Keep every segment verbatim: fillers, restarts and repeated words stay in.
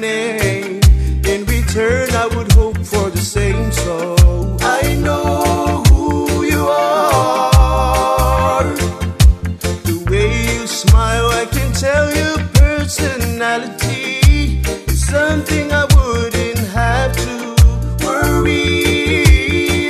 name. In return, I would hope for the same. So I know who you are. The way you smile, I can tell your personality. It's something I wouldn't have to worry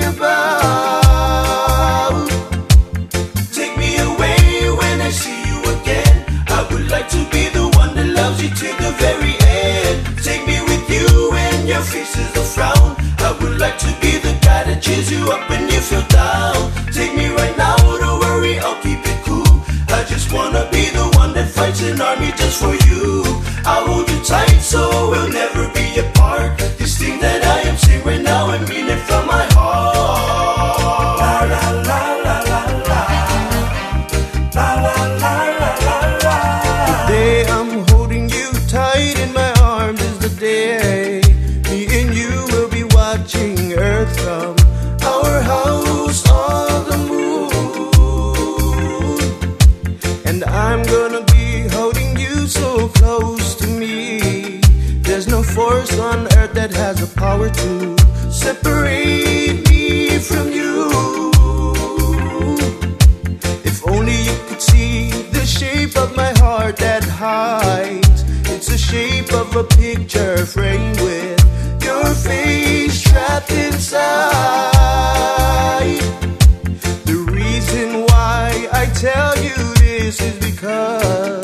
about. Take me away when I see you again. I would like to be the one that loves you to the very end. Take me with you when your face is a frown. I would like to be the guy that cheers you up when you feel down. Take me right now, don't worry, I'll keep it cool. I just wanna be the one that fights an army just for you. I'll hold you tight so we'll never be apart. This thing that I am saying right now, I mean it from my heart. La la la la la la. La la la la la la. The day I'm holding you tight in my arms is the day me and you will be watching Earth from our house on the moon. And I'm gonna be holding you so close to me. There's no force on earth that has the power to separate me from you. If only you could see the shape of my heart that hides. It's the shape of a picture framed with your face trapped inside. The reason why I tell you this is because